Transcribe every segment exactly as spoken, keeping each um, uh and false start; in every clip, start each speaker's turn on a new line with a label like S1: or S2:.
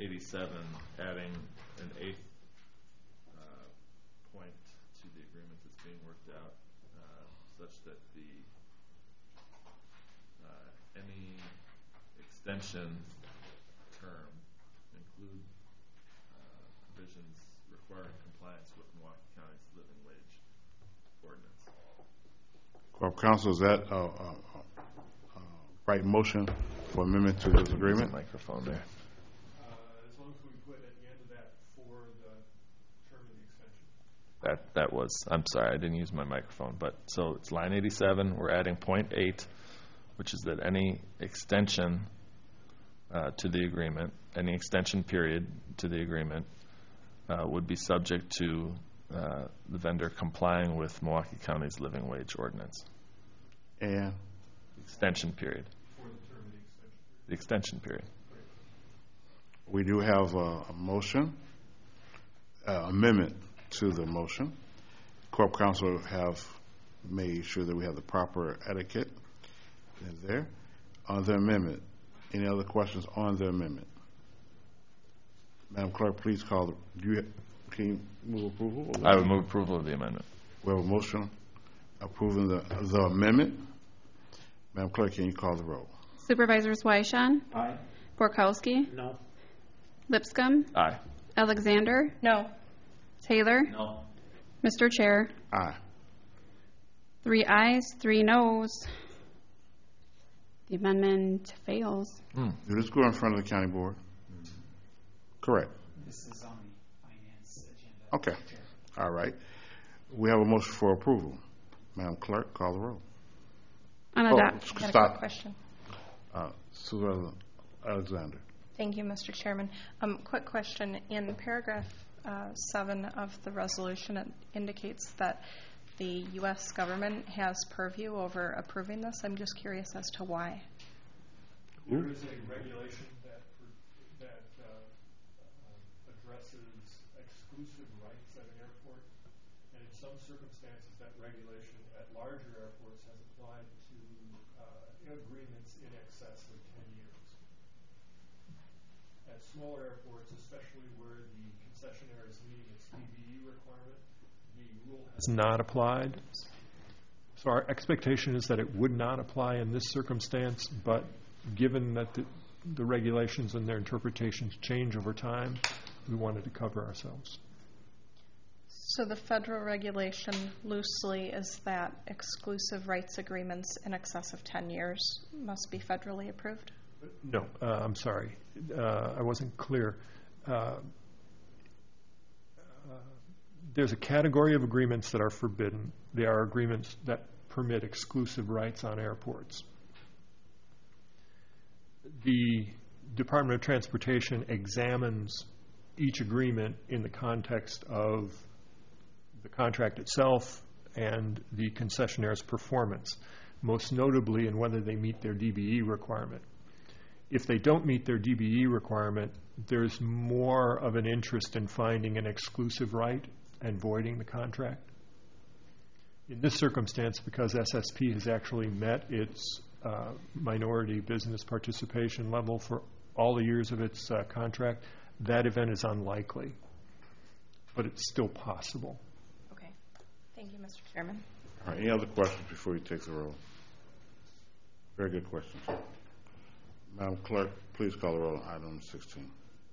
S1: eighty-seven, adding an eighth uh, point to the agreement that's being worked out, uh, such that the uh, any extension term include uh, provisions requiring compliance with Milwaukee County's living wage ordinance.
S2: Corp Counsel, is that a uh, uh, uh, right motion for amendment to this agreement?
S1: Microphone there.
S3: Uh, as long as we put at the end of that for the term of the extension.
S1: That that was. I'm sorry, I didn't use my microphone. But so it's line eighty-seven. We're adding point eight, which is that any extension uh, to the agreement, any extension period to the agreement, uh, would be subject to uh, the vendor complying with Milwaukee County's living wage ordinance.
S2: And
S1: Extension period.
S3: For the term of the extension.
S1: The extension period.
S2: we do have a, a motion, uh, amendment to the motion. Corp Counsel have made sure that we have the proper etiquette in there. On the amendment, any other questions on the amendment? Madam Clerk, please call the, do you, can you move approval?
S1: I would move approval of the amendment.
S2: We have a motion approving the, the amendment. Madam Clerk, can you call the roll?
S4: Supervisors Weishan?
S5: Aye.
S4: Borkowski?
S5: No.
S4: Lipscomb?
S1: Aye.
S4: Alexander?
S6: No.
S4: Taylor?
S5: No.
S4: Mister Chair?
S2: Aye.
S4: Three ayes, three noes. The amendment fails.
S1: Hmm.
S2: Do this go in front of the county board? Correct.
S5: This is on the finance agenda.
S2: Okay. All right. We have a motion for approval. Madam Clerk, call the roll.
S4: On
S2: Oh,
S4: adopt.
S6: I got a quick
S2: stop.
S6: question.
S2: Uh, Supervisor Alexander.
S6: Thank you, Mister Chairman. Um, quick question. In paragraph uh, seven of the resolution, it indicates that the U S government has purview over approving this. I'm just curious as to why.
S3: There is a regulation that that uh, uh, addresses exclusive rights at an airport, and in some circumstances, that regulation at larger airports has applied to uh, agreements in excess of ten years. At smaller airports, especially where the concessionaire is meeting its D B E requirement, the rule has
S7: not applied. So our expectation is that it would not apply in this circumstance, but given that the, the regulations and their interpretations change over time, we wanted to cover ourselves.
S6: So the federal regulation loosely is that exclusive rights agreements in excess of ten years must be federally approved?
S7: No, uh, I'm sorry. Uh, I wasn't clear. Uh, uh, there's a category of agreements that are forbidden. They are agreements that permit exclusive rights on airports. The Department of Transportation examines each agreement in the context of the contract itself and the concessionaire's performance, most notably in whether they meet their D B E requirement. If they don't meet their D B E requirement, there's more of an interest in finding an exclusive right and voiding the contract. In this circumstance, because S S P has actually met its uh, minority business participation level for all the years of its uh, contract, that event is unlikely, but it's still possible.
S6: Okay. Thank you, Mister Chairman.
S2: All right. Any other questions before you take the roll? Very good question. Madam Clerk, please call the roll on item sixteen.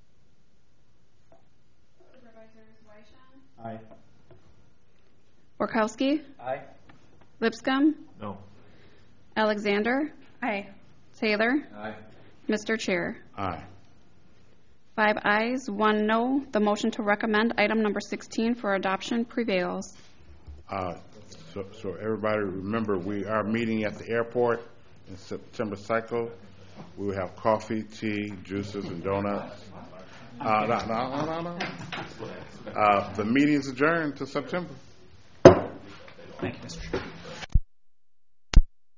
S4: Supervisors Weishan?
S5: Aye.
S4: Borkowski?
S5: Aye.
S4: Lipscomb?
S1: No.
S4: Alexander?
S6: Aye.
S4: Taylor?
S5: Aye.
S4: Mister Chair?
S2: Aye.
S4: Five ayes, one no. The motion to recommend item number sixteen for adoption prevails.
S2: Uh, so, so everybody remember, we are meeting at the airport in September cycle. We will have coffee, tea, juices, and donuts. Uh, no, no, no, no, no. Uh, the meeting is adjourned to September.
S5: Thank you, Mister Chairman.